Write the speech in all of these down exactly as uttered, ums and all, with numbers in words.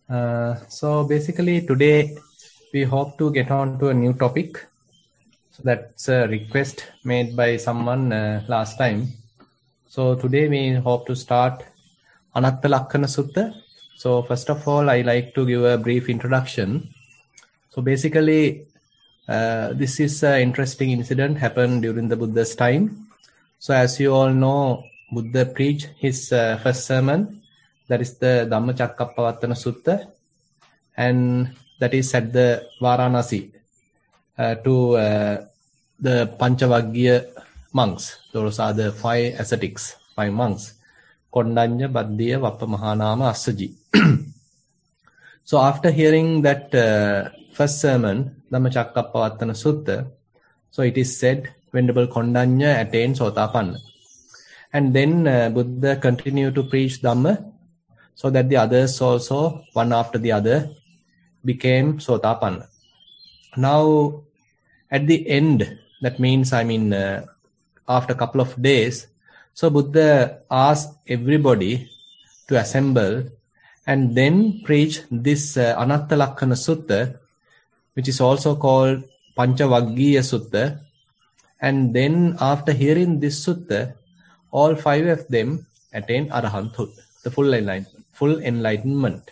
Uh, so basically today we hope to get on to a new topic. So that's a request made by someone uh, last time. So today we hope to start Anatta Lakkana Sutta. So first of all, I like to give a brief introduction. So basically uh, this is an interesting incident happened during the Buddha's time. So as you all know, Buddha preached his uh, first sermon, that is the Dhammacakkappavattana Sutta, and that is at the Varanasi uh, to uh, the Panchavaggiya monks. Those are the five ascetics, five monks. Kondanya, Baddiya, Vappamahanama, Assaji. So after hearing that uh, first sermon, Dhammacakkappavattana Sutta, so it is said, Venerable Kondanya attained Sotapanna. And then uh, Buddha continued to preach Dhamma, so that the others also, one after the other, became Sotapanna. Now, at the end, that means, I mean, uh, after a couple of days, so Buddha asked everybody to assemble and then preach this uh, Anatta Lakkana Sutta, which is also called Panchavaggiya Sutta. And then after hearing this sutta, all five of them attained Arahanthood, the full enlightenment. Full enlightenment.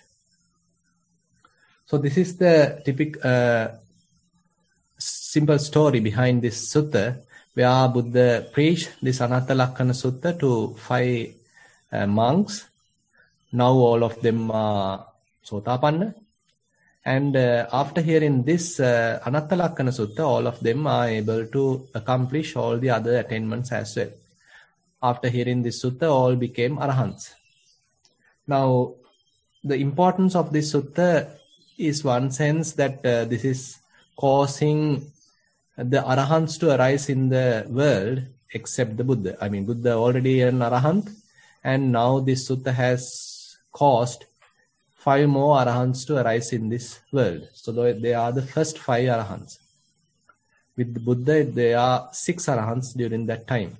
So this is the typical uh, simple story behind this sutta, where Buddha preached this Anatta Lakkana Sutta to five uh, monks. Now all of them are Sotapanna. And uh, after hearing this uh, Anatta Lakkana Sutta, all of them are able to accomplish all the other attainments as well. After hearing this sutta, all became Arahants. Now, the importance of this sutta is one sense that uh, this is causing the Arahants to arise in the world except the Buddha. I mean, Buddha already an Arahant, and now this sutta has caused five more Arahants to arise in this world. So they are the first five Arahants. With the Buddha, there are six Arahants during that time.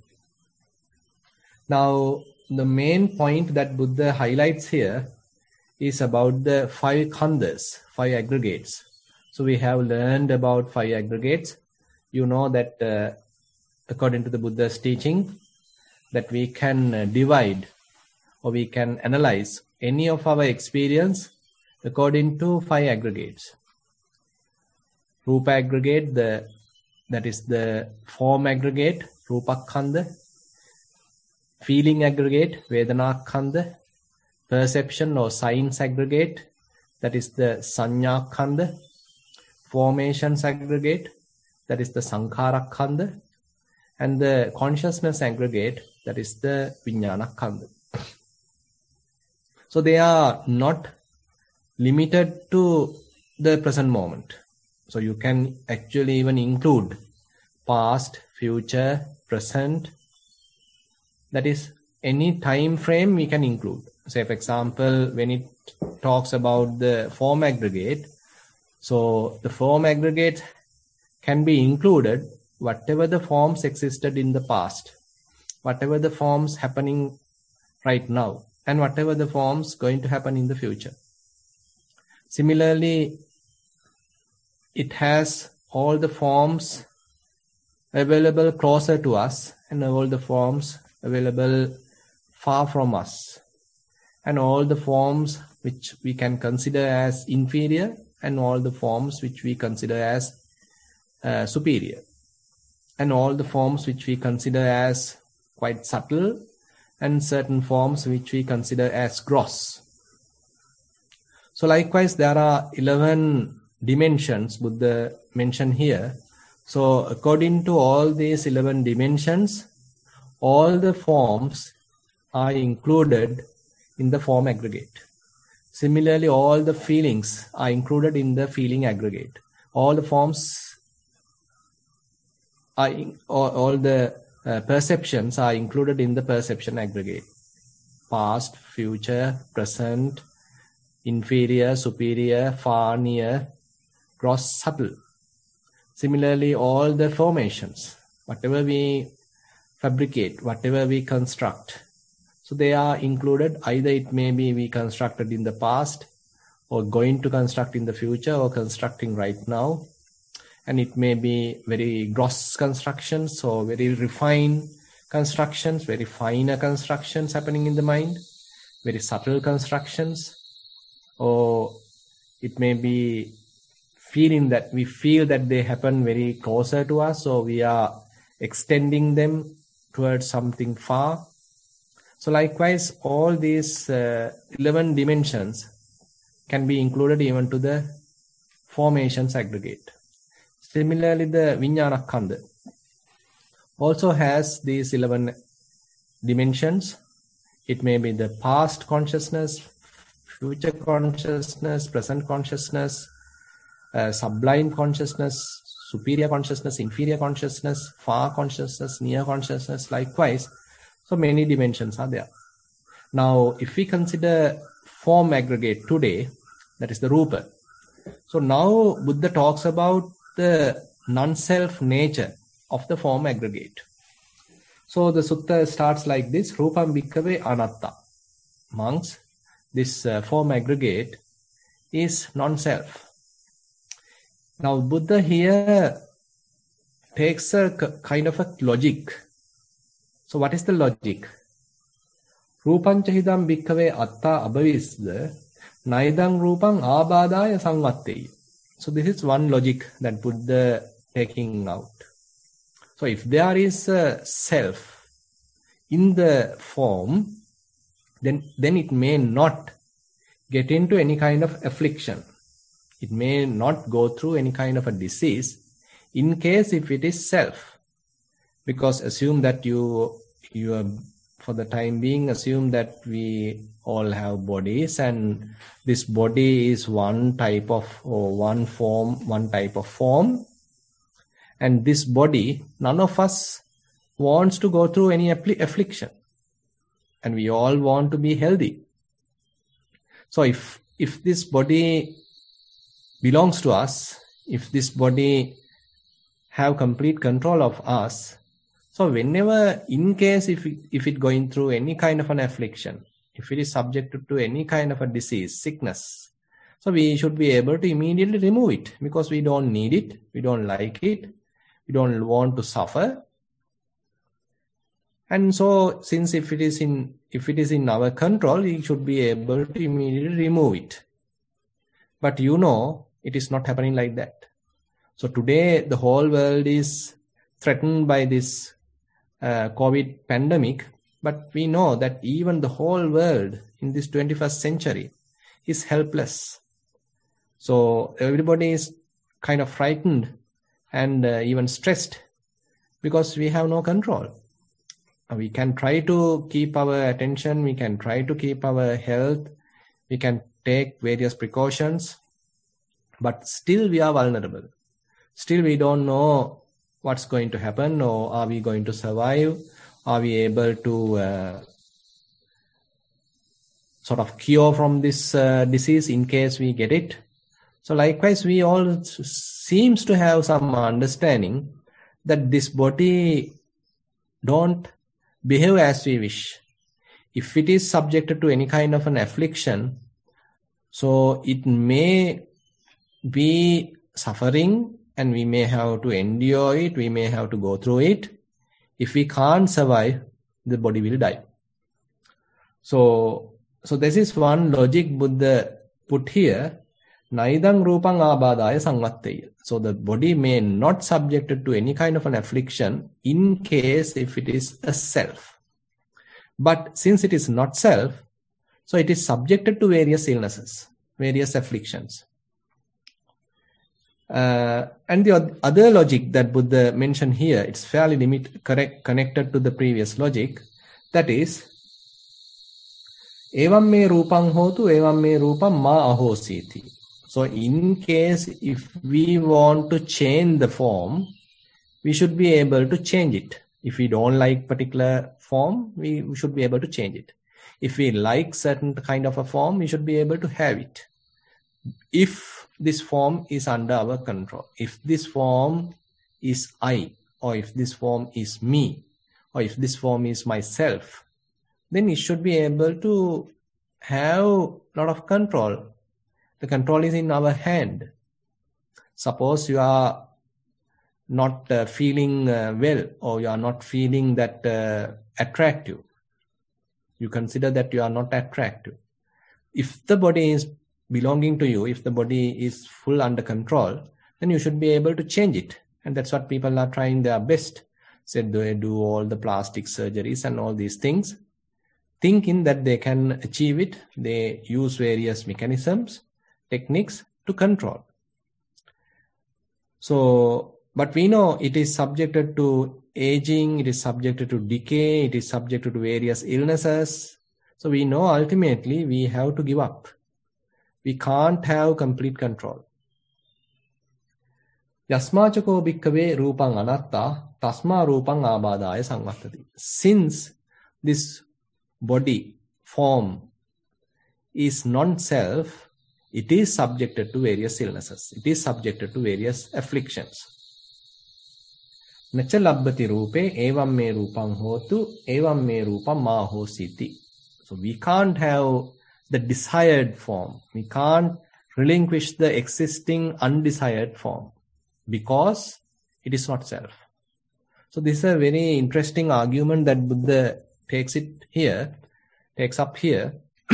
Now, the main point that Buddha highlights here is about the five khandhas, five aggregates. So we have learned about five aggregates. You know that uh, according to the Buddha's teaching, that we can uh, divide or we can analyze any of our experience according to five aggregates. Rupa aggregate, the, that is the form aggregate, Rupakkhandha. Feeling aggregate, Vedanakkhandha. Perception or signs aggregate, that is the Sannyakhandha. Formations aggregate, that is the Sankharakkhandha. And the consciousness aggregate, that is the Vijnanakkhandha. So they are not limited to the present moment. So you can actually even include past, future, present. That is, any time frame we can include. Say, for example, when it talks about the form aggregate, so the form aggregate can be included whatever the forms existed in the past, whatever the forms happening right now, and whatever the forms going to happen in the future. Similarly, it has all the forms available closer to us and all the forms available far from us, and all the forms which we can consider as inferior and all the forms which we consider as uh, superior, and all the forms which we consider as quite subtle and certain forms which we consider as gross. So likewise, there are eleven dimensions Buddha mentioned here. So according to all these eleven dimensions, all the forms are included in the form aggregate. Similarly, all the feelings are included in the feeling aggregate. All the forms are, in, all, all the uh, perceptions are included in the perception aggregate. Past, future, present, inferior, superior, far, near, gross, subtle. Similarly, all the formations, whatever we fabricate, whatever we construct, so they are included. Either it may be we constructed in the past, or going to construct in the future or constructing right now. And it may be very gross constructions or very refined constructions, very finer constructions happening in the mind, very subtle constructions, or it may be feeling that we feel that they happen very closer to us, so we are extending them towards something far. So likewise, all these uh, eleven dimensions can be included even to the formations aggregate. Similarly, the Vijnana-Khandha also has these eleven dimensions. It may be the past consciousness, future consciousness, present consciousness, uh, sublime consciousness, superior consciousness, inferior consciousness, far consciousness, near consciousness, likewise. So many dimensions are there. Now, if we consider form aggregate today, that is the Rupa. So now Buddha talks about the non-self nature of the form aggregate. So the sutta starts like this: Rupam bhikkhave anatta. Monks, this uh, form aggregate is non-self. Now Buddha here takes a kind of a logic. So what is the logic? Rupam chahidam bhikkhave atta abhavisda naidam rupam abadaya samvatteya. So this is one logic that Buddha taking out. So if there is a self in the form, then, then it may not get into any kind of affliction. It may not go through any kind of a disease in case if it is self. Because assume that you, you are, for the time being, assume that we all have bodies, and this body is one type of, or one form, one type of form. And this body, none of us wants to go through any affliction. And we all want to be healthy. So if, if this body belongs to us, if this body have complete control of us, so whenever, in case if it, if it going through any kind of an affliction, if it is subjected to any kind of a disease, sickness, so we should be able to immediately remove it, because we don't need it, we don't like it, we don't want to suffer. And so since if it is in if it is in our control, we should be able to immediately remove it. But you know, it is not happening like that. So today the whole world is threatened by this uh, COVID pandemic, but we know that even the whole world in this twenty-first century is helpless. So everybody is kind of frightened and uh, even stressed because we have no control. We can try to keep our attention, we can try to keep our health, we can take various precautions, but still we are vulnerable. Still we don't know what's going to happen, or are we going to survive? Are we able to uh, sort of cure from this uh, disease in case we get it? So likewise, we all seems to have some understanding that this body don't behave as we wish. If it is subjected to any kind of an affliction, so it may be suffering and we may have to endure it, we may have to go through it. If we can't survive, the body will die. So, so this is one logic Buddha put here. Naidang rupang abadaya samvatteya. So the body may not subjected to any kind of an affliction in case if it is a self. But since it is not self, so it is subjected to various illnesses, various afflictions. Uh, and the other logic that Buddha mentioned here, it's fairly limit, correct, connected to the previous logic. That is, evam me rupang hotu, evam me rupam ma ahositi. So in case if we want to change the form, we should be able to change it. If we don't like particular form, we should be able to change it. If we like certain kind of a form, we should be able to have it. If this form is under our control, if this form is I, or if this form is me, or if this form is myself, then we should be able to have a lot of control The control is in our hand. Suppose you are not uh, feeling uh, well, or you are not feeling that uh, attractive. You consider that you are not attractive. If the body is belonging to you, if the body is full under control, then you should be able to change it. And that's what people are trying their best. Said they do all the plastic surgeries and all these things, thinking that they can achieve it. They use various mechanisms, techniques to control. So, but we know it is subjected to aging, it is subjected to decay, it is subjected to various illnesses. So we know ultimately we have to give up. We can't have complete control. Yasmachako bhikkave rupang anatta tasma rupang abadaya samvattati. Since this body, form, is non-self, it is subjected to various illnesses. It is subjected to various afflictions. Nacha labbati rupe evam me rupang hotu evam me rupam ma hositi. So we can't have the desired form. We can't relinquish the existing undesired form because it is not self. So this is a very interesting argument that Buddha takes it here, takes up here.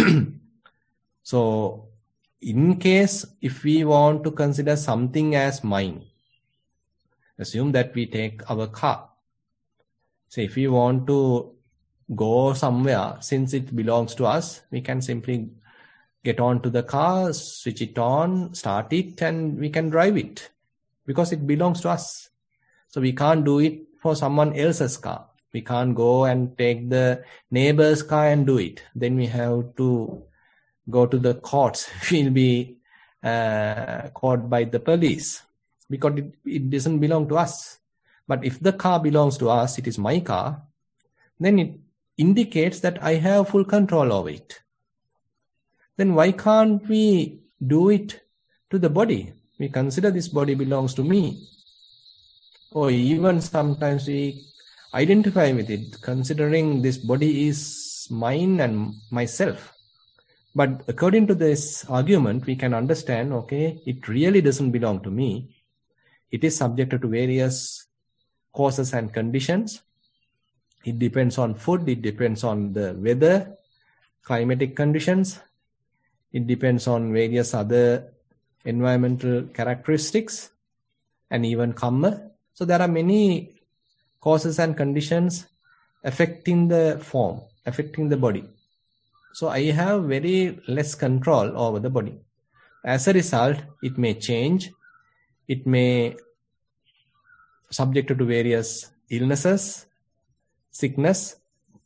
So in case if we want to consider something as mine, assume that we take our car. So if we want to go somewhere, since it belongs to us, we can simply get on to the car, switch it on, start it, and we can drive it because it belongs to us. So we can't do it for someone else's car. We can't go and take the neighbor's car and do it. Then we have to go to the courts. We'll be uh, caught by the police because it, it doesn't belong to us. But if the car belongs to us, it is my car, then it indicates that I have full control over it. Then why can't we do it to the body? We consider this body belongs to me. Or even sometimes we identify with it, considering this body is mine and myself. But according to this argument, we can understand, okay, it really doesn't belong to me. It is subjected to various causes and conditions. It depends on food, it depends on the weather, climatic conditions. It depends on various other environmental characteristics and even karma. So there are many causes and conditions affecting the form, affecting the body. So I have very less control over the body. As a result, it may change, it may subjected to various illnesses, sickness,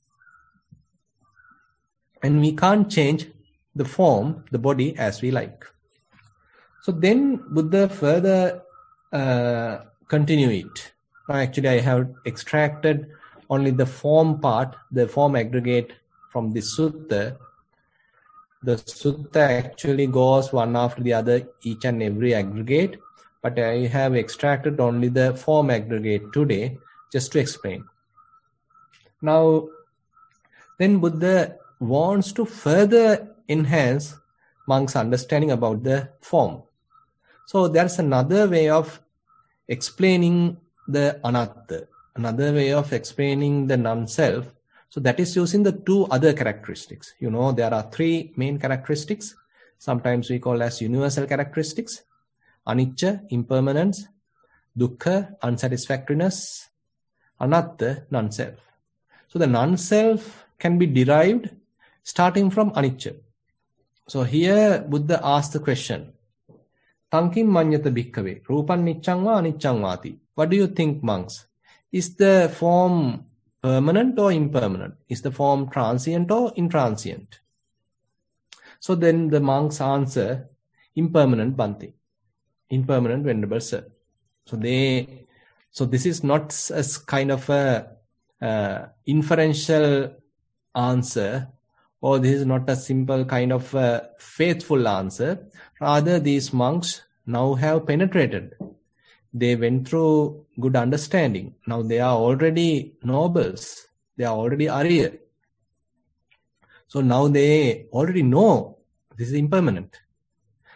and we can't change the form, the body as we like. So then Buddha further uh, continue it. Now actually I have extracted only the form part, the form aggregate from this sutta. The sutta actually goes one after the other, each and every aggregate, but I have extracted only the form aggregate today just to explain. Now, then Buddha wants to further enhance monks' understanding about the form. So there's another way of explaining the anatta, another way of explaining the non-self. So that is using the two other characteristics. You know, there are three main characteristics. Sometimes we call as universal characteristics. Anicca, impermanence. Dukkha, unsatisfactoriness. Anatta, non-self. So the non-self can be derived starting from anicca. So here Buddha asked the question, Tankim manyata bhikkave, rupan niccang va aniccang vati. What do you think, monks? Is the form permanent or impermanent? Is the form transient or intransient? So then the monks answer, impermanent Bhante. Impermanent Venerable Sir. So they, so this is not a kind of a uh, inferential answer, or this is not a simple kind of a faithful answer. Rather, these monks now have penetrated. They went through good understanding. Now they are already nobles. They are already Arya. So now they already know this is impermanent.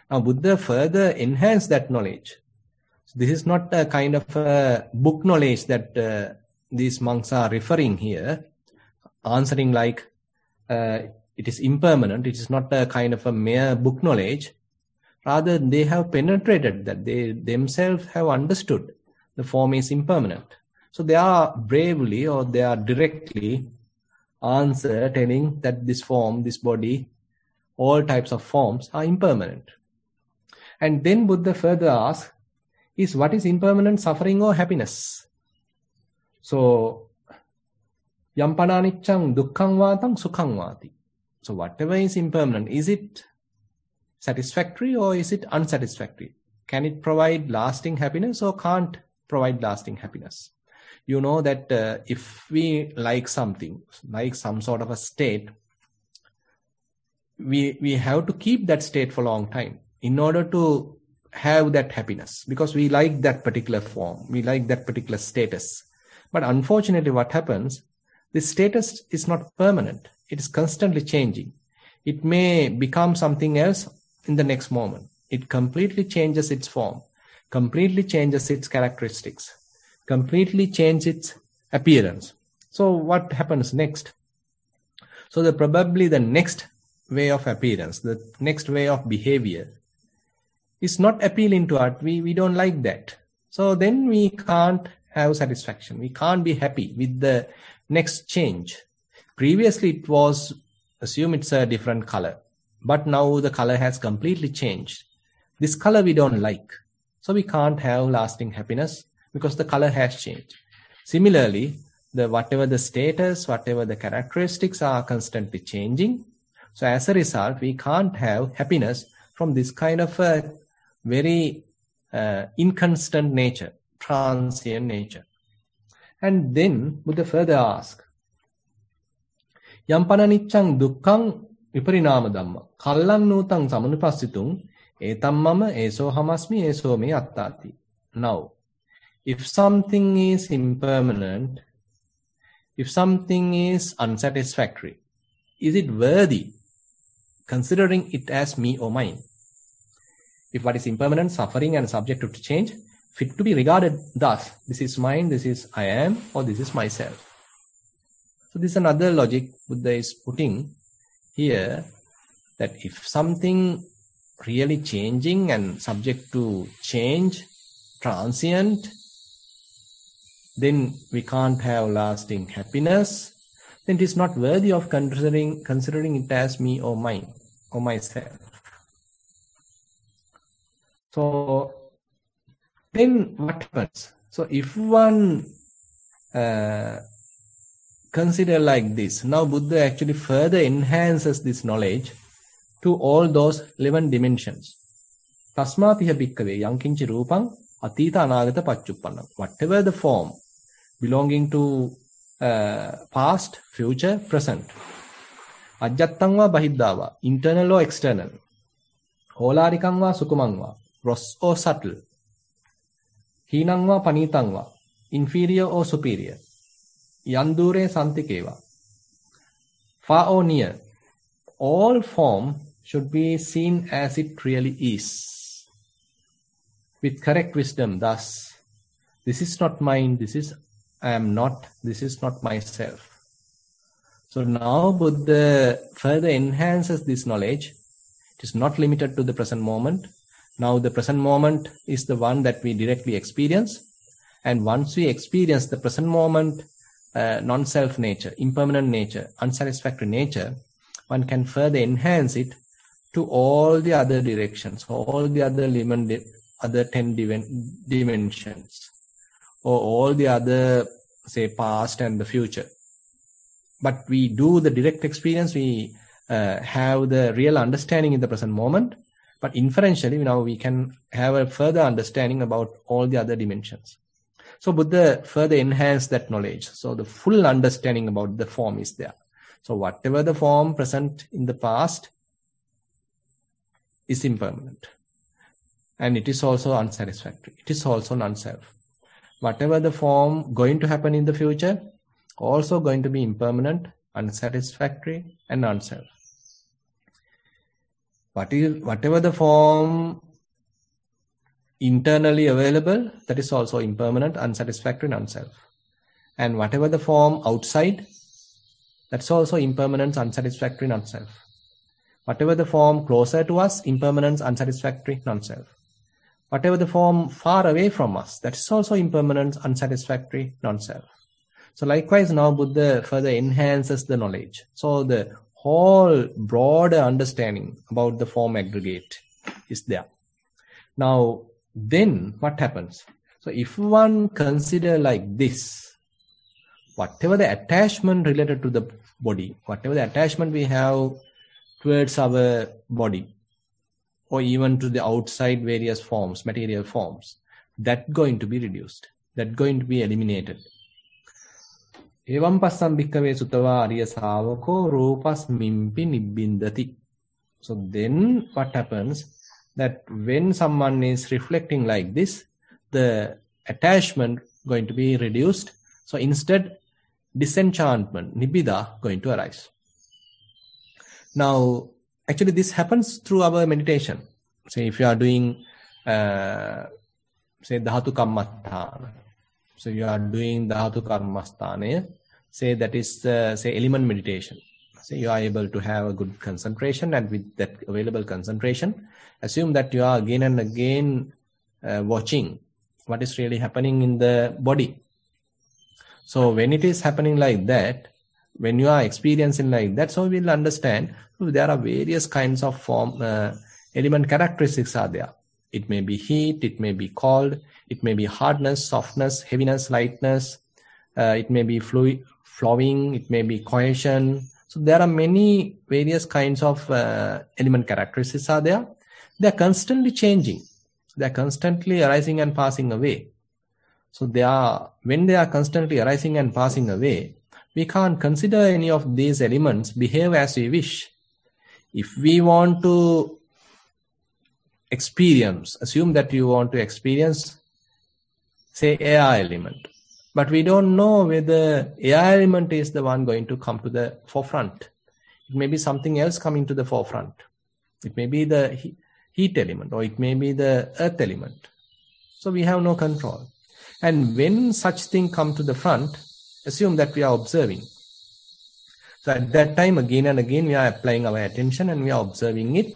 Now, Buddha further enhanced that knowledge. So this is not a kind of a book knowledge that uh, these monks are referring here, answering like uh, it is impermanent. It is not a kind of a mere book knowledge. Rather, they have penetrated that. They themselves have understood the form is impermanent. So they are bravely or they are directly answer telling that this form, this body, all types of forms are impermanent. And then Buddha further asks, is what is impermanent suffering or happiness? So, Yampananichang dukkhang vatang sukhang vati. So whatever is impermanent, is it satisfactory or is it unsatisfactory? Can it provide lasting happiness or can't provide lasting happiness? You know that uh, if we like something, like some sort of a state, we, we have to keep that state for a long time in order to have that happiness, because we like that particular form, we like that particular status. But unfortunately, what happens, this status is not permanent. It is constantly changing. It may become something else in the next moment. It completely changes its form, completely changes its characteristics, completely changes its appearance. So what happens next? So the probably the next way of appearance, the next way of behavior is not appealing to us. We, we don't like that. So then we can't have satisfaction. We can't be happy with the next change. Previously it was, assume it's a different color, but now the color has completely changed. This color we don't like. So we can't have lasting happiness because the color has changed. Similarly, the whatever the status, whatever the characteristics are constantly changing. So as a result, we can't have happiness from this kind of a very uh, inconstant nature, transient nature. And then Buddha further asks, Yampananichang dukkhang viparinama dhamma kallang nutang samanupassitung etam mama eso hamasmi eso me attati. Now, if something is impermanent, if something is unsatisfactory, is it worthy considering it as me or mine? If what is impermanent, suffering and subject to change, fit to be regarded thus, this is mine, this is I am, or this is myself. So this is another logic Buddha is putting here, that if something really changing and subject to change, transient, then we can't have lasting happiness, then it is not worthy of considering, considering it as me or mine or myself. So then what happens? So if one uh, consider like this, now Buddha actually further enhances this knowledge to all those eleven dimensions. Tasmatiha bhikkave yankinchi rupang atita anagata paccuppanam. Whatever the form belonging to uh, past, future, present. Ajjattang va bahiddha va, internal or external. Holarikang va sukumang va, gross or subtle. Hinang va panitang va, inferior or superior. Yandure santikeva, far or near. All form should be seen as it really is, with correct wisdom. Thus, this is not mine, this is I am not, this is not myself. So now Buddha further enhances this knowledge. It is not limited to the present moment. Now the present moment is the one that we directly experience. And once we experience the present moment, uh, non-self nature, impermanent nature, unsatisfactory nature, one can further enhance it to all the other directions, all the other limit, other ten dimensions, or all the other, say, past and the future. But we do the direct experience, we uh, have the real understanding in the present moment, but inferentially now we can have a further understanding about all the other dimensions. So Buddha further enhanced that knowledge. So the full understanding about the form is there. So whatever the form present in the past is impermanent. And it is also unsatisfactory. It is also non-self. Whatever the form going to happen in the future, also going to be impermanent, unsatisfactory, and non-self. What is, whatever the form internally available, that is also impermanent, unsatisfactory, non-self. And whatever the form outside, that's also impermanence, unsatisfactory, non-self. Whatever the form closer to us, impermanence, unsatisfactory, non-self. Whatever the form far away from us, that's also impermanence, unsatisfactory, non-self. So likewise, now Buddha further enhances the knowledge. So the whole broader understanding about the form aggregate is there. Now, then what happens? So if one consider like this, whatever the attachment related to the body, whatever the attachment we have towards our body, or even to the outside various forms, material forms, that's going to be reduced. That's going to be eliminated. Evam passam bhikkhave sutava ariya savako rupas mimpi nibbindati. So then what happens? That when someone is reflecting like this, the attachment going to be reduced. So instead, disenchantment, nibbida, going to arise. Now, actually this happens through our meditation. Say if you are doing, uh, say dhatu kammasthana. So you are doing dhatu karmasthana. Say that is, uh, say element meditation. Say you are able to have a good concentration, and with that available concentration, assume that you are again and again uh, watching what is really happening in the body. So when it is happening like that, when you are experiencing like that, so we will understand oh, there are various kinds of form, uh, element characteristics are there. It may be heat, it may be cold, it may be hardness, softness, heaviness, lightness, uh, it may be fluid, flowing, it may be cohesion. So there are many various kinds of uh, element characteristics are there. They are constantly changing. They are constantly arising and passing away. So they are, when they are constantly arising and passing away, we can't consider any of these elements behave as we wish. If we want to experience, assume that you want to experience, say, air element, but we don't know whether air element is the one going to come to the forefront. It may be something else coming to the forefront. It may be the heat element, or it may be the earth element. So we have no control. And when such thing come to the front, assume that we are observing. So at that time, again and again, we are applying our attention and we are observing it.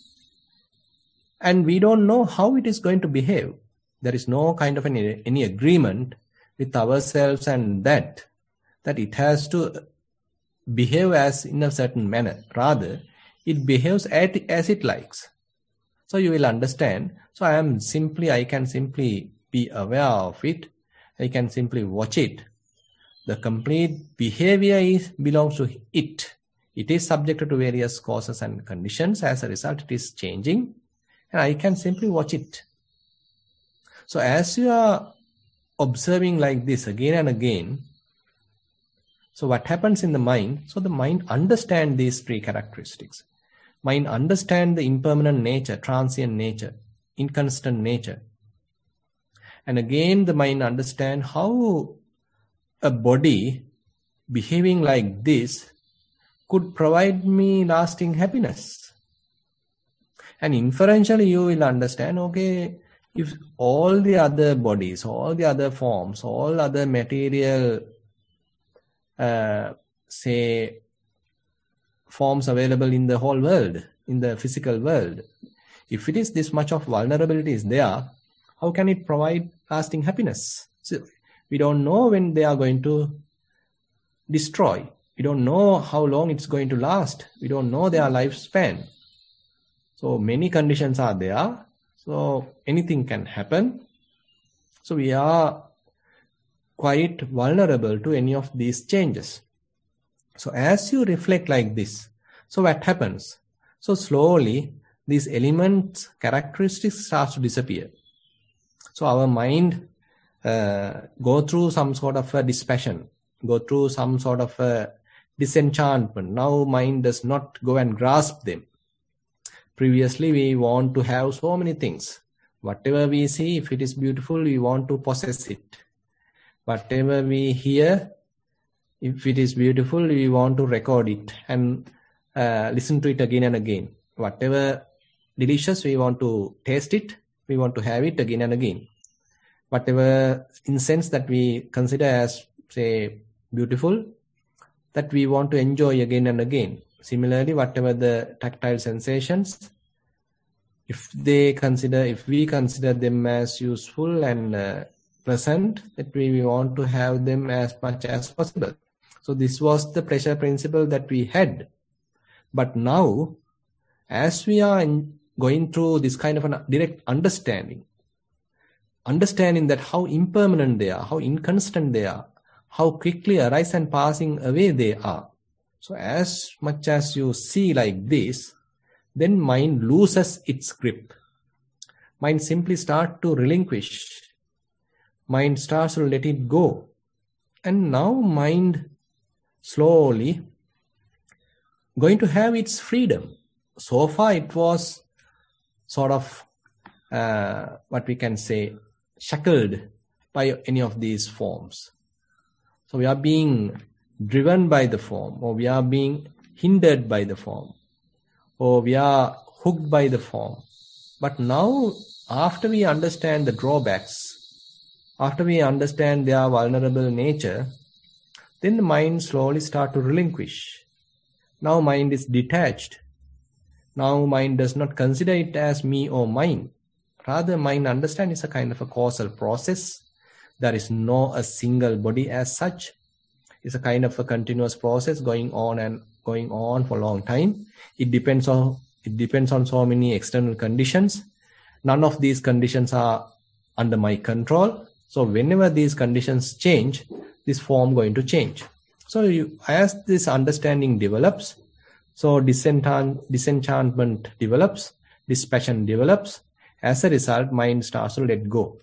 And we don't know how it is going to behave. There is no kind of any, any agreement with ourselves and that, that it has to behave as in a certain manner. Rather, it behaves at, as it likes. So you will understand. So I am simply, I can simply be aware of it. I can simply watch it. The complete behavior is belongs to it. It is subjected to various causes and conditions. As a result, it is changing. And I can simply watch it. So as you are observing like this again and again, so what happens in the mind? So the mind understands these three characteristics. Mind understands the impermanent nature, transient nature, inconstant nature. And again, the mind understands how a body behaving like this could provide me lasting happiness. And inferentially, you will understand, okay, if all the other bodies, all the other forms, all other material, uh, say, forms available in the whole world, in the physical world, if it is this much of vulnerability is there, how can it provide lasting happiness? So we don't know when they are going to destroy. We don't know how long it's going to last. We don't know their lifespan. So many conditions are there. So anything can happen. So we are quite vulnerable to any of these changes. So as you reflect like this, so what happens? So slowly these elements, characteristics start to disappear. So our mind uh, go through some sort of a dispassion, go through some sort of a disenchantment. Now mind does not go and grasp them. Previously we want to have so many things. Whatever we see, if it is beautiful, we want to possess it. Whatever we hear, if it is beautiful, we want to record it and uh, listen to it again and again. Whatever delicious, we want to taste it. We want to have it again and again. Whatever incense that we consider as, say, beautiful, that we want to enjoy again and again. Similarly, whatever the tactile sensations, if they consider, if we consider them as useful and uh, pleasant, that we, we want to have them as much as possible. So this was the pleasure principle that we had. But now, as we are in, going through this kind of a direct understanding, understanding that how impermanent they are, how inconstant they are, how quickly arise and passing away they are. So as much as you see like this, then mind loses its grip. Mind simply starts to relinquish. Mind starts to let it go. And now mind slowly going to have its freedom. So far it was sort of uh, what we can say shackled by any of these forms. So we are being driven by the form, or we are being hindered by the form, or we are hooked by the form. But now, after we understand the drawbacks, after we understand their vulnerable nature, then the mind slowly starts to relinquish. Now mind is detached. Now mind does not consider it as me or mine. Rather, mind understands it's a kind of a causal process. There is no a single body as such. It's a kind of a continuous process going on and going on for a long time. It depends on it depends on so many external conditions. None of these conditions are under my control. So whenever these conditions change, this form going to change. So you, as this understanding develops, so disenchant, disenchantment develops, dispassion develops. As a result, mind starts to let go.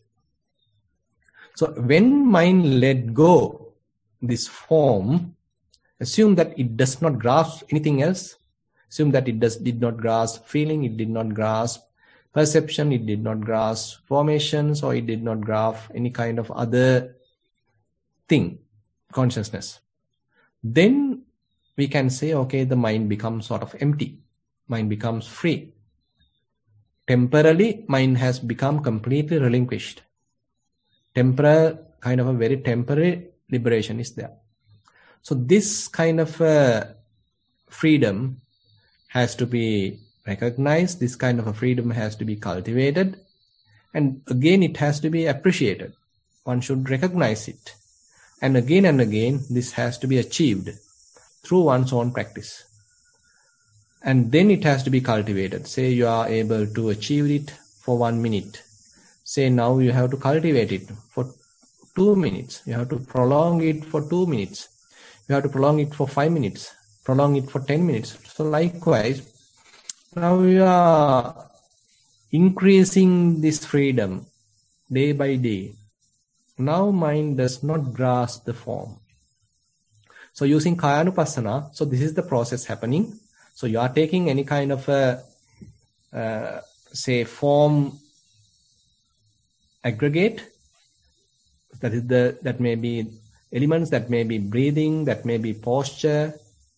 So when mind let go this form, assume that it does not grasp anything else. Assume that it does did not grasp feeling, it did not grasp perception, it did not grasp formations, or it did not grasp any kind of other thing, consciousness. Then we can say, okay, the mind becomes sort of empty. Mind becomes free. Temporarily, mind has become completely relinquished. Temporal, kind of a very temporary liberation is there. So this kind of uh, freedom has to be recognized. This kind of a freedom has to be cultivated. And again, it has to be appreciated. One should recognize it. And again and again, this has to be achieved through one's own practice. And then it has to be cultivated. Say you are able to achieve it for one minute. Say now you have to cultivate it for two minutes. You have to prolong it for two minutes. You have to prolong it for five minutes. Prolong it for ten minutes. So likewise, now you are increasing this freedom day by day. Now mind does not grasp the form. So using Kayanupassana, so this is the process happening. So you are taking any kind of a, uh, say, form aggregate. That is the that may be elements, that may be breathing, that may be posture.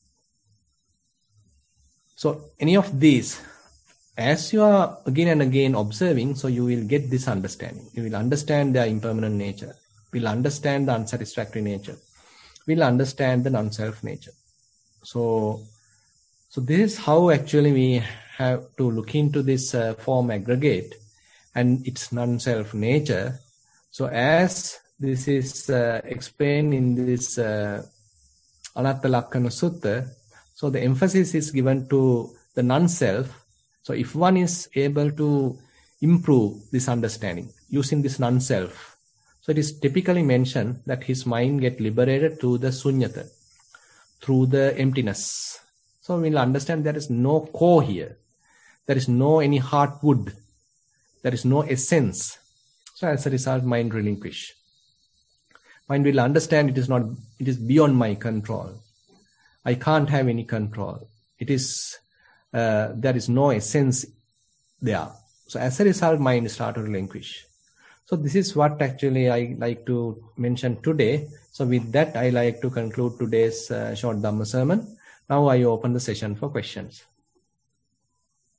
So any of these, as you are again and again observing, so you will get this understanding. You will understand their impermanent nature. You will understand the unsatisfactory nature. You will understand the non-self nature. So, so this is how actually we have to look into this uh, form aggregate and its non-self nature. So as this is uh, explained in this uh, Anatta Lakkana Sutta, so the emphasis is given to the non-self. So if one is able to improve this understanding using this non-self, so it is typically mentioned that his mind get liberated through the sunyata, through the emptiness. So we'll understand there is no core here. There is no any heart wood. There is no essence. So as a result, mind relinquish. Mind will understand it is not, it is beyond my control. I can't have any control. It is, uh, there is no essence there. So as a result, mind start to relinquish. So this is what actually I like to mention today. So with that, I like to conclude today's uh, short Dhamma sermon. Now I open the session for questions.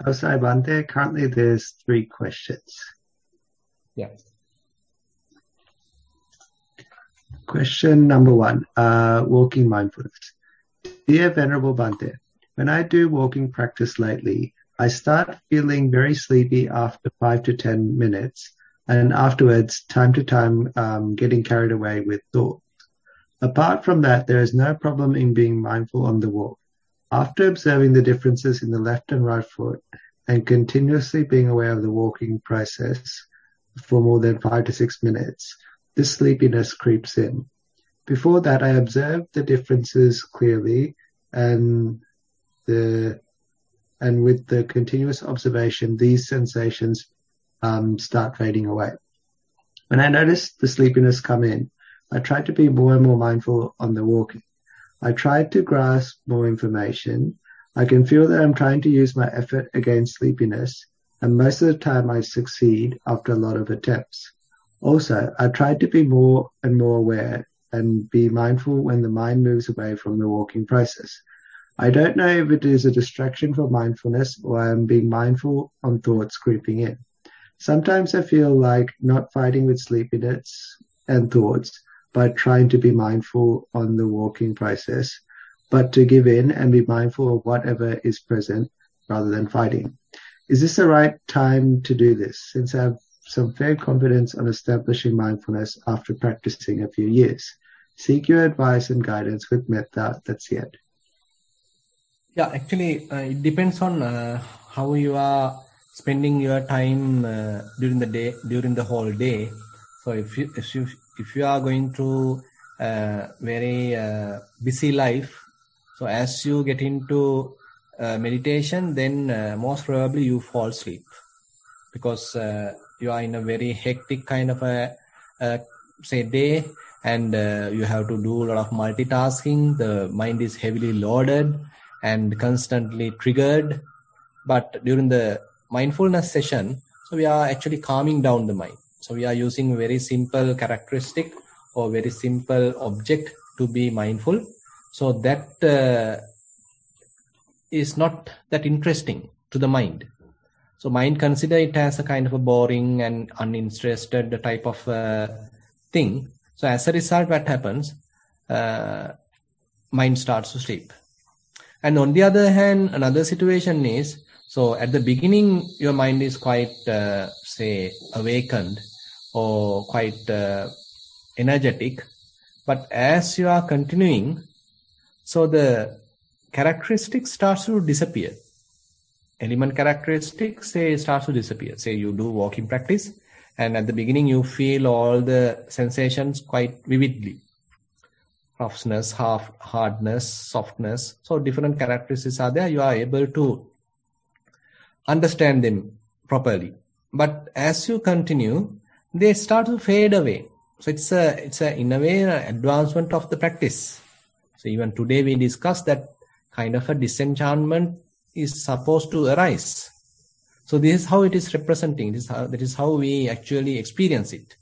Oh, sorry, Bante. Currently, there's three questions. Yeah. Question number one, uh, walking mindfulness. Dear Venerable Bante, when I do walking practice lately, I start feeling very sleepy after five to ten minutes, and afterwards, time to time, um, getting carried away with thoughts. Apart from that, there is no problem in being mindful on the walk. After observing the differences in the left and right foot and continuously being aware of the walking process for more than five to six minutes, this sleepiness creeps in. Before that, I observed the differences clearly, and the and with the continuous observation, these sensations um, start fading away. When I notice the sleepiness come in, I try to be more and more mindful on the walking. I try to grasp more information. I can feel that I'm trying to use my effort against sleepiness, and most of the time I succeed after a lot of attempts. Also, I try to be more and more aware and be mindful when the mind moves away from the walking process. I don't know if it is a distraction from mindfulness or I am being mindful on thoughts creeping in. Sometimes I feel like not fighting with sleepiness and thoughts, but trying to be mindful on the walking process, but to give in and be mindful of whatever is present rather than fighting. Is this the right time to do this, since I have some fair confidence on establishing mindfulness after practicing a few years? Seek your advice and guidance with metta. That's it. Yeah, actually, uh, it depends on uh, how you are spending your time uh, during the day, during the whole day. So if you if you if you are going through a very uh, busy life, so as you get into uh, meditation, then uh, most probably you fall asleep because uh, you are in a very hectic kind of a uh, say day, and uh, you have to do a lot of multitasking. The mind is heavily loaded and constantly triggered. But during the mindfulness session, so we are actually calming down the mind. So we are using very simple characteristic or very simple object to be mindful. So that uh, is not that interesting to the mind. So mind consider it as a kind of a boring and uninterested type of uh, thing. So as a result, what happens? Uh, mind starts to sleep. And on the other hand, another situation is, so at the beginning, your mind is quite, uh, say, awakened or quite uh, energetic. But as you are continuing, so the characteristics starts to disappear. Element characteristics, say, starts to disappear. Say you do walking practice, and at the beginning you feel all the sensations quite vividly. Roughness, half hardness, softness. So different characteristics are there. You are able to understand them properly. But as you continue, they start to fade away. So it's a, it's a, in a way, an advancement of the practice. So even today we discussed that kind of a disenchantment is supposed to arise. So this is how it is representing. This is how, that is how we actually experience it.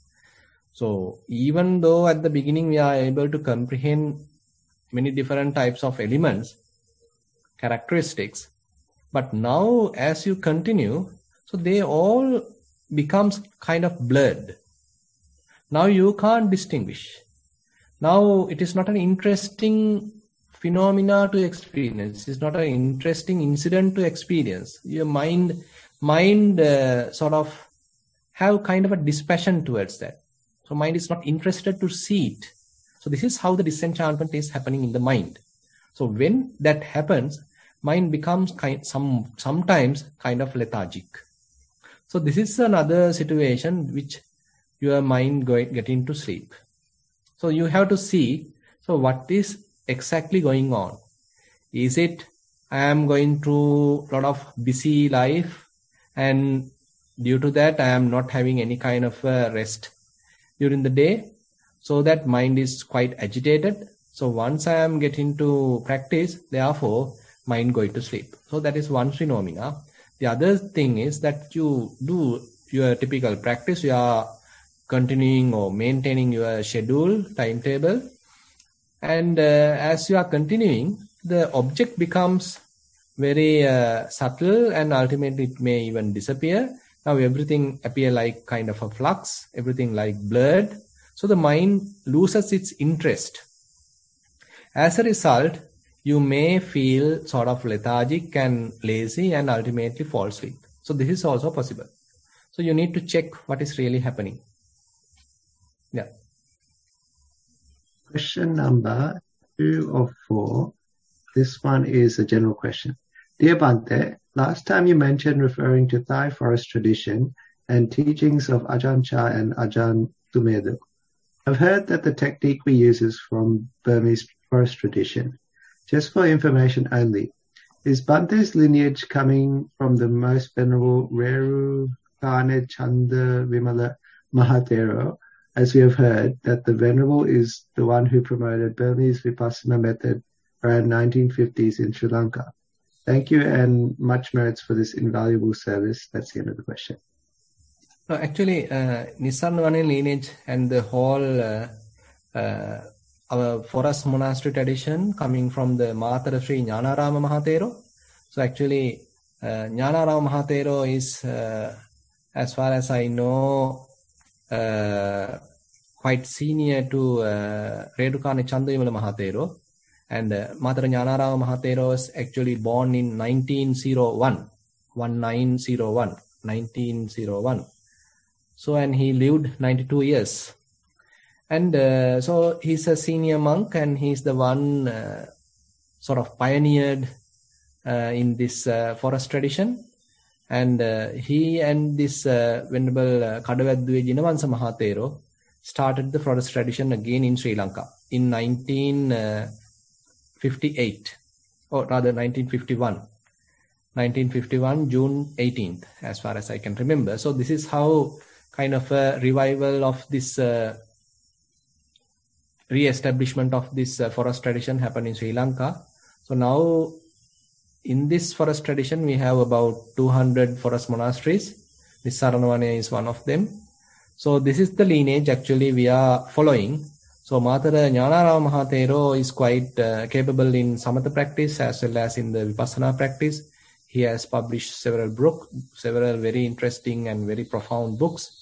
So even though at the beginning we are able to comprehend many different types of elements, characteristics, but now as you continue, so they all becomes kind of blurred. Now you can't distinguish. Now it is not an interesting phenomena to experience. It's not an interesting incident to experience. Your mind, mind uh, sort of have kind of a dispassion towards that. So mind is not interested to see it. So this is how the disenchantment is happening in the mind. So when that happens, mind becomes kind, some sometimes kind of lethargic. So this is another situation which your mind going get into sleep. So you have to see, so what is exactly going on? Is it I am going through a lot of busy life, and due to that I am not having any kind of uh, rest during the day, so that mind is quite agitated. So once I am getting to practice, therefore mind going to sleep. So that is one phenomena. The other thing is that you do your typical practice, you are continuing or maintaining your schedule, timetable, and uh, as you are continuing, the object becomes very uh, subtle, and ultimately it may even disappear. Now everything appear like kind of a flux, everything like blurred. So the mind loses its interest. As a result, you may feel sort of lethargic and lazy and ultimately fall asleep. So this is also possible. So you need to check what is really happening. Yeah. Question number two of four. This one is a general question. Dear Bhante, last time you mentioned referring to Thai forest tradition and teachings of Ajahn Chah and Ajahn Sumedho. I've heard that the technique we use is from Burmese forest tradition. Just for information only, is Bhante's lineage coming from the most venerable Reru Kane Chanda Vimala Mahathero, as we have heard that the venerable is the one who promoted Burmese Vipassana method around nineteen fifties in Sri Lanka? Thank you and much merits for this invaluable service. That's the end of the question. No, actually, uh, Nisarnavane lineage and the whole uh, uh, our forest monastery tradition coming from the Matara Sri Jnanarama Mahathero. So actually, uh, Jnanarama Mahathero is, uh, as far as I know, uh, quite senior to uh, Redukane Chandavimala Mahathero. And uh, Matara Jnanarama Mahathero was actually born in nineteen oh one, nineteen oh one, nineteen oh one. So, and he lived ninety-two years. And uh, so he's a senior monk, and he's the one uh, sort of pioneered uh, in this uh, forest tradition. And uh, he and this uh, Venerable uh, Kadavadduwe Jinavansa Mahathero started the forest tradition again in Sri Lanka in nineteen fifty-eight, or rather nineteen fifty-one. nineteen fifty-one, June eighteenth, as far as I can remember. So this is how kind of a revival of this uh, re-establishment of this uh, forest tradition happened in Sri Lanka. So now in this forest tradition, we have about two hundred forest monasteries. Nisarnavane is one of them. So this is the lineage actually we are following. So Matara Jnanarama Mahathero is quite uh, capable in Samatha practice as well as in the Vipassana practice. He has published several books, several very interesting and very profound books.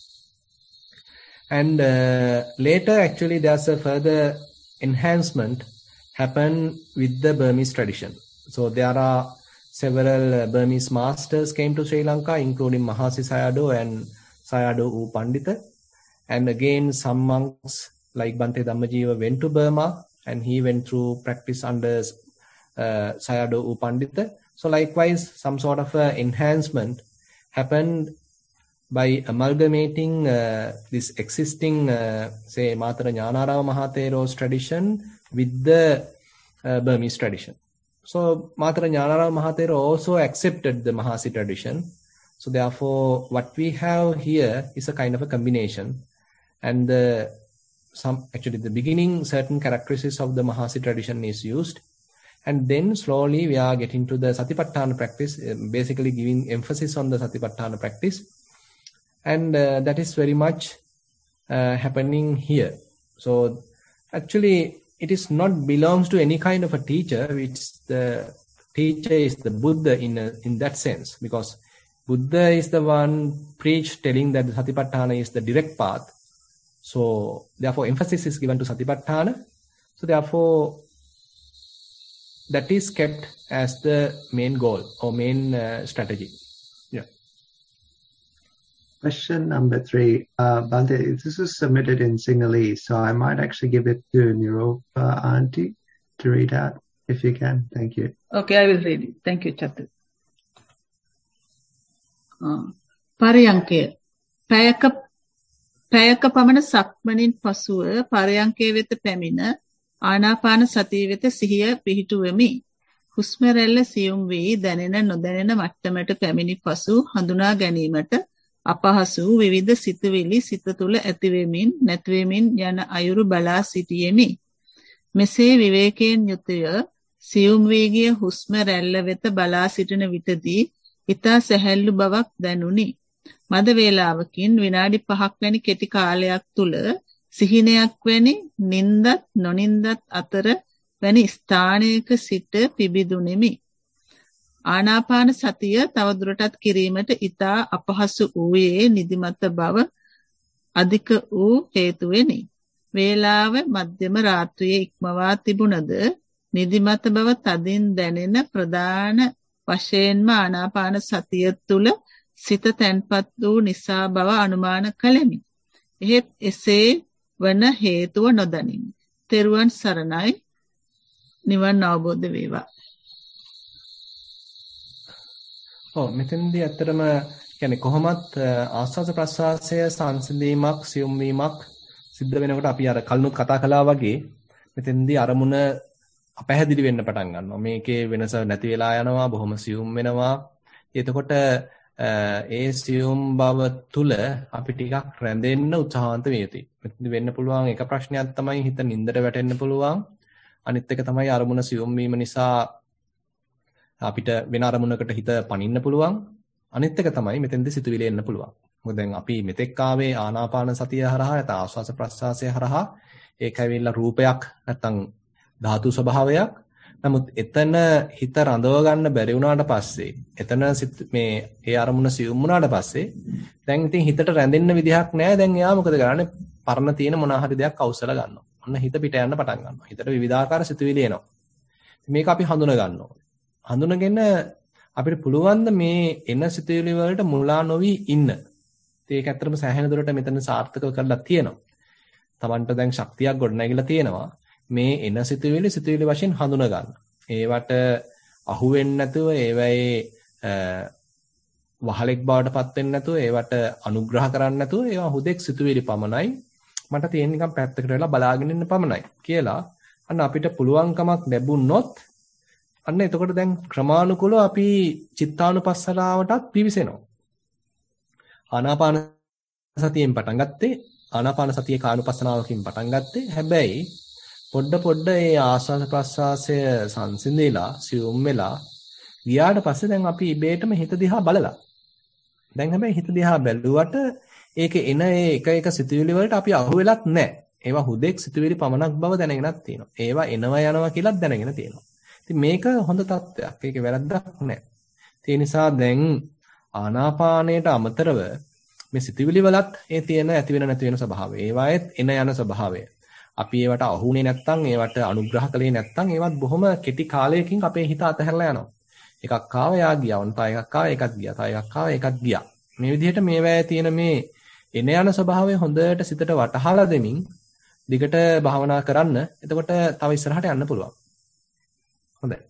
And uh, later, actually, there's a further enhancement happened with the Burmese tradition. So there are several uh, Burmese masters came to Sri Lanka, including Mahasi Sayadaw and Sayadaw U Pandita. And again, some monks like Bhante Dhammajiva went to Burma, and he went through practice under uh, Sayadaw U Pandita. So likewise, some sort of uh, enhancement happened by amalgamating uh, this existing, uh, say, Matara Jnanarama Mahathero's tradition with the uh, Burmese tradition. So Matara Jnanarama Mahathero also accepted the Mahasi tradition. So therefore, what we have here is a kind of a combination. And the, some actually the beginning, certain characteristics of the Mahasi tradition is used. And then slowly we are getting to the Satipatthana practice, basically giving emphasis on the Satipatthana practice. And uh, that is very much uh, happening here. So actually it is not belongs to any kind of a teacher, which the teacher is the Buddha in a, in that sense, because Buddha is the one preached telling that the Satipatthana is the direct path. So therefore emphasis is given to Satipatthana. So therefore that is kept as the main goal or main uh, strategy. Yeah. Question number three. Uh, Bhante, this is submitted in Sinhalese, so I might actually give it to Nirupa Auntie to read out, if you can. Thank you. Okay, I will read it. Thank you, Chatu. Uh, Pariyanke. Payaka Payaka pamana sakmanin pasuwa Pariyanke veta pemina ආනාපාන සතිය වෙත සිහිය පිහිටුවෙමි. හුස්ම රැල්ල සියුම් වී දැනෙන නොදැනෙන මට්ටමට පැමිණි පසු හඳුනා ගැනීමට අපහසු විවිධ සිතුවිලි සිත තුළ ඇතිවෙමින් නැතිවෙමින් යන අයුරු බලා සිටියෙමි. මෙසේ විවේකයෙන් යුතුය සියුම් වී ගිය හුස්ම රැල්ල වෙත බලා සිටින විටදී ඊතා සැහැල්ලු බවක් දැනුනි. මද වේලාවකින් විනාඩි පහක් වැනි කෙටි කාලයක් තුළ සිහිනයක් වැනි නින්දත් නොනින්දත් අතර වැනි ස්ථානයක සිට පිබිදුනිමි. ආනාපාන සතිය තවදුරටත් කිරීමට ඊතා අපහසු වූයේ නිදිමත බව අධික වූ හේතුවෙනි. වේලාව මධ්‍යම රාත්‍රියේ ඉක්මවා තිබුණද නිදිමත බව තදින් දැනෙන ප්‍රධාන වශයෙන්ම ආනාපාන සතිය තුල සිත තැන්පත් වූ නිසා බව අනුමාන කළෙමි. එහෙත් එසේ වන හේතුව නොදනිමි. තෙරුවන් සරණයි. නිවන් අවබෝධ වේවා. ඔව් මෙතෙන්දී ඇත්තටම කියන්නේ කොහොමත් ආස්වාද ප්‍රසආසය සංසිඳීමක් සියුම් වීමක් සිද්ධ වෙනකොට අපි අර කලිනුත් කතා කළා වගේ මෙතෙන්දී අරමුණ අපැහැදිලි වෙන්න පටන් ගන්නවා. මේකේ වෙනස නැති වෙලා යනවා, බොහොම සියුම් වෙනවා. එතකොට ඒ සියුම් බව තුල අපි ටිකක් රැඳෙන්න උත්සාහන්ත විය යුතුයි. මෙතෙන්දී වෙන්න පුළුවන් එක ප්‍රශ්නයක් තමයි හිත නින්දට වැටෙන්න පුළුවන්. අනිත් එක තමයි අරමුණ සියුම් වීම නිසා අපිට වෙන අරමුණකට හිත පනින්න පුළුවන්. අනිත් එක තමයි මෙතෙන්දී සිතුවිලි එන්න පුළුවන්. මොකද දැන් අපි මෙතෙක් ආවේ ආනාපාන සතිය හරහා නැත්නම් ආස්වාස ප්‍රස්වාසය හරහා ඒක ඇවිල්ලා රූපයක් නැත්නම් ධාතු ස්වභාවයක්. නමුත් එතන හිත රඳව ගන්න බැරි වුණාට පස්සේ එතන මේ ඒ අරමුණ සියුම් වුණාට පස්සේ දැන් ඉතින් හිතට රැඳෙන්න විදිහක් නැහැ. දැන් එයා මොකද කරන්නේ? පරණ තියෙන මොන හරි දෙයක් අවසල ගන්නවා. අන්න හිත පිට යන්න පටන් ගන්නවා. හිතට විවිධාකාර සිතුවිලි එනවා. මේක අපි හඳුන ගන්න ඕනේ. හඳුනගෙන අපිට පුළුවන් මේ එන සිතුවිලි වලට මුලා නොවි ඉන්න. ඒක ඇත්තටම සෑහෙන දුරට මෙතන සාර්ථකව කරලා තියෙනවා. Tamanට දැන් ශක්තියක් ගොඩනැගිලා තියෙනවා. මේ එන සිතුවිලි සිතුවිලි වශයෙන් හඳුන ගන්න. ඒවට අහු වෙන්නේ නැතුව ඒවයේ වහලෙක් බවට පත් වෙන්නේ නැතුව ඒවට අනුග්‍රහ කරන්නේ නැතුව ඒවා හුදෙක් සිතුවිලි පමණයි. මට තියෙන නිකන් පැත්තකට වෙලා බලාගෙන ඉන්න පමණයි කියලා අන්න අපිට පුළුවන්කමක් ලැබුණොත් අන්න එතකොට දැන් ක්‍රමානුකූලව අපි චිත්තානුපස්සනාවටත් පිවිසෙනවා. ආනාපාන සතියෙන් පටන් ගත්තේ ආනාපාන සතියේ කානුපස්සනාවකින් පටන් ගත්තේ. හැබැයි පොඩ පොඩ ඒ ආස්වාද ප්‍රස්වාසය සංසිඳිලා සියුම් වෙලා ගියාට පස්සේ දැන් අපි ඉබේටම හිත දිහා බලලා. දැන් හැබැයි හිත දිහා බැලුවට ඒකේ එන ඒ එක එක සිතුවිලි වලට අපි අහු වෙලත් නැහැ. ඒවා හුදෙක් සිතුවිලි පමණක් බව දැනගෙනත් තියෙනවා. ඒවා එනවා යනවා කියලාත් දැනගෙන තියෙනවා. ඉතින් මේක හොඳ තත්ත්වයක්. ඒකේ වැරද්දක් නැහැ. ඒ නිසා දැන් ආනාපානයට අමතරව මේ සිතුවිලි වලත් ඒ තියෙන ඇති වෙන නැති වෙන ස්වභාවය. ඒවායෙත් එන යන ස්වභාවය. අපි ඒවට අහුුනේ නැත්නම් ඒවට අනුග්‍රහ කළේ නැත්නම් ඒවත් බොහොම කෙටි කාලයකින් අපේ හිත අතහැරලා යනවා. එකක් ආව යා ගියා. වුන් තා එකක් ආව ඒකත් ගියා. තා එකක් ආව ඒකත් ගියා. මේ විදිහට මේවැය තියෙන මේ එන යන ස්වභාවය හොඳට සිතට වටහාලා දෙමින් දිගට භාවනා කරන්න. එතකොට තව ඉස්සරහට යන්න පුළුවන්. හොඳයි.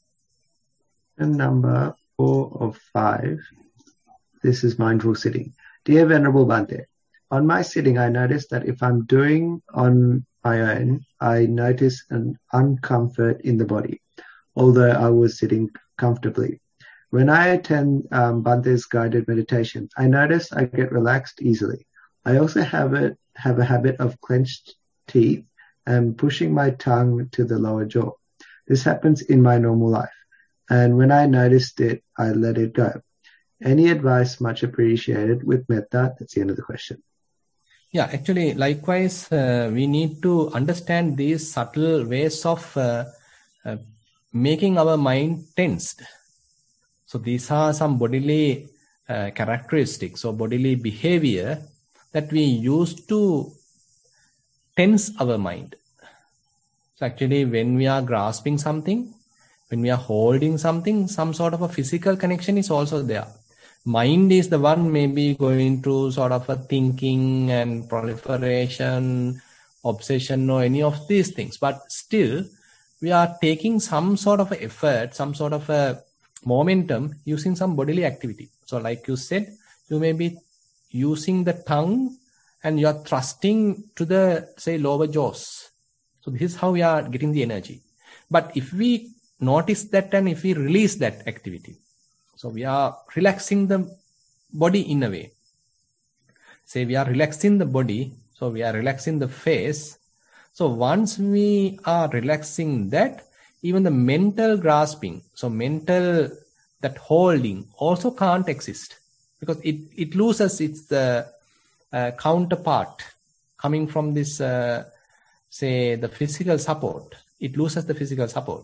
Number four of five. This is mindful sitting. Dear Venerable Bhante, on my sitting, I notice that if I'm doing on my own, I notice an uncomfort in the body, although I was sitting comfortably. When I attend um, Bhante's guided meditation, I notice I get relaxed easily. I also have a, have a habit of clenched teeth and pushing my tongue to the lower jaw. This happens in my normal life, and when I noticed it, I let it go. Any advice much appreciated with metta? That's the end of the question. Yeah, actually, likewise, uh, we need to understand these subtle ways of uh, uh, making our mind tensed. So these are some bodily uh, characteristics or bodily behavior that we use to tense our mind. So actually, when we are grasping something, when we are holding something, some sort of a physical connection is also there. Mind is the one maybe going through sort of a thinking and proliferation, obsession or any of these things. But still, we are taking some sort of effort, some sort of a momentum using some bodily activity. So like you said, you may be using the tongue and you are thrusting to the, say, lower jaws. So this is how we are getting the energy. But if we notice that and if we release that activity, so we are relaxing the body in a way. Say we are relaxing the body, so we are relaxing the face. So once we are relaxing that, even the mental grasping, so mental, that holding also can't exist because it, it loses its uh, uh, counterpart coming from this, uh, say, the physical support. It loses the physical support.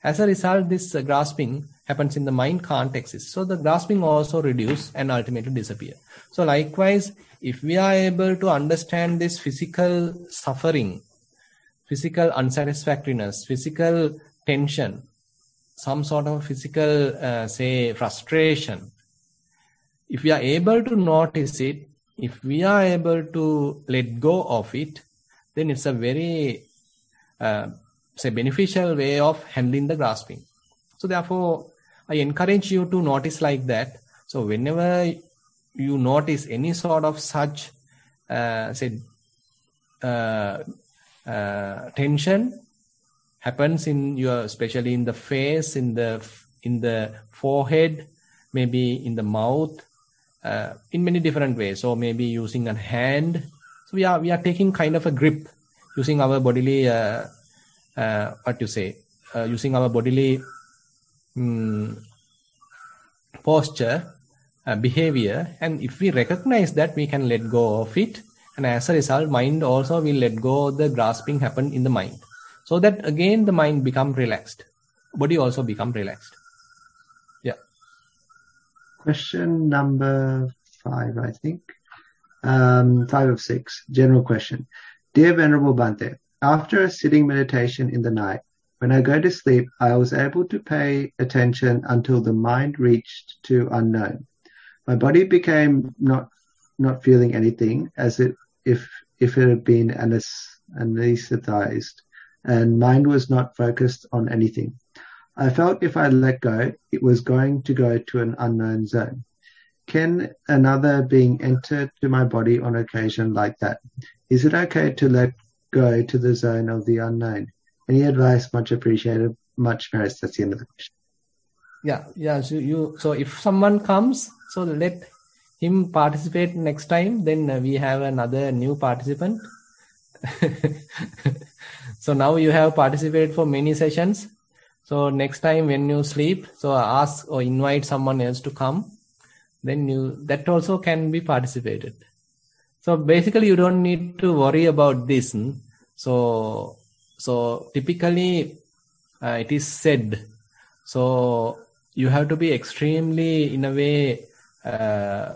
As a result, this uh, grasping happens in the mind can't exist. So the grasping also reduce and ultimately disappear. So likewise, if we are able to understand this physical suffering, physical unsatisfactoriness, physical tension, some sort of physical, uh, say, frustration, if we are able to notice it, if we are able to let go of it, then it's a very, uh, say, beneficial way of handling the grasping. So therefore, I encourage you to notice like that. So whenever you notice any sort of such, uh, say, uh, uh, tension happens in your, especially in the face, in the in the forehead, maybe in the mouth, uh, in many different ways. So maybe using a hand. So we are we are taking kind of a grip, using our bodily, uh, uh, what you say, uh, using our bodily um, posture, uh, behavior, and if we recognize that, we can let go of it, and as a result, mind also will let go of the grasping happen in the mind. So that again the mind become relaxed, body also become relaxed. Yeah. Question number five, I think. Um, five of six, general question. Dear Venerable Bhante, after a sitting meditation in the night, when I go to sleep, I was able to pay attention until the mind reached to unknown. My body became not not feeling anything, as it, if if it had been anesthetized, and mind was not focused on anything. I felt if I let go, it was going to go to an unknown zone. Can another being enter to my body on occasion like that? Is it okay to let go to the zone of the unknown? Any advice? Much appreciated. Much merits. That's the end of the question. Yeah, yeah. So you, so if someone comes, so let him participate next time. Then uh, we have another new participant. So now you have participated for many sessions. So next time when you sleep, so ask or invite someone else to come. Then you, that also can be participated. So basically you don't need to worry about this. So, so typically uh, it is said, so you have to be extremely, in a way, uh,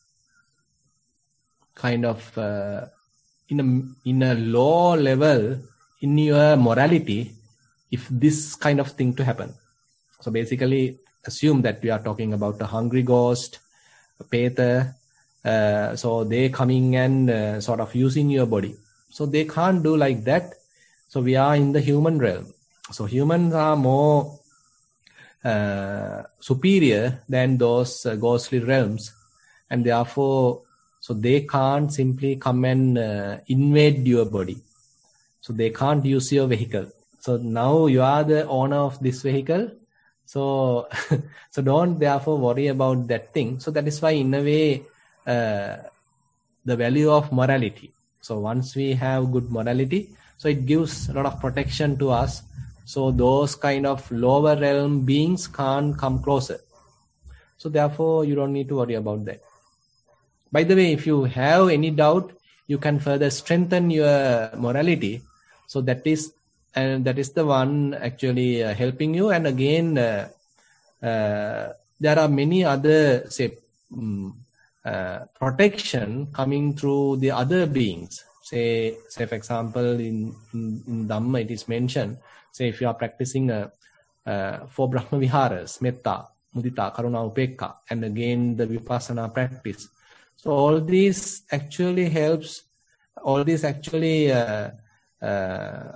kind of uh, in a in a low level in your morality if this kind of thing to happen. So basically assume that we are talking about a hungry ghost, a Peta, uh, so they coming and uh, sort of using your body. So they can't do like that. So we are in the human realm. So humans are more uh, superior than those uh, ghostly realms, and therefore so they can't simply come and uh, invade your body. So they can't use your vehicle. So now you are the owner of this vehicle. So, so don't therefore worry about that thing. So that is why in a way, uh, the value of morality. So once we have good morality, so it gives a lot of protection to us. So those kind of lower realm beings can't come closer. So therefore you don't need to worry about that. By the way, if you have any doubt, you can further strengthen your morality. So that is, and that is the one actually uh, helping you. And again, uh, uh, there are many other, say, um, uh, protection coming through the other beings. Say, say for example, in, in, in Dhamma it is mentioned, say if you are practicing uh, uh, four Brahma Viharas, Metta, Mudita, Karuna, Upekka, and again the Vipassana practice. So all these actually helps, all these actually uh, uh,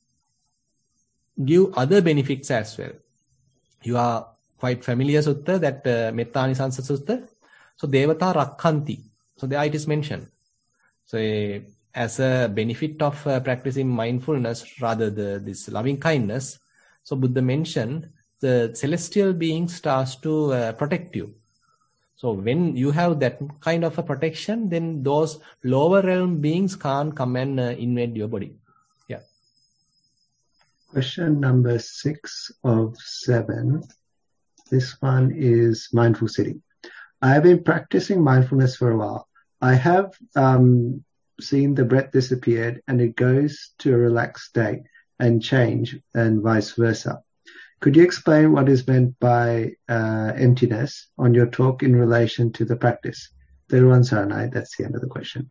give other benefits as well. You are quite familiar sutta, that uh, Metta Anisansa Sutta. So Devata Rakhanti. So there it is mentioned. So uh, as a benefit of uh, practicing mindfulness, rather the this loving kindness, so Buddha mentioned the celestial being starts to uh, protect you. So when you have that kind of a protection, then those lower realm beings can't come and uh, invade your body. Yeah. Question number six of seven. This one is mindful sitting. I have been practicing mindfulness for a while. I have um, seen the breath disappeared and it goes to a relaxed state and change and vice versa. Could you explain what is meant by uh, emptiness on your talk in relation to the practice? Theruvan Saranai, that's the end of the question.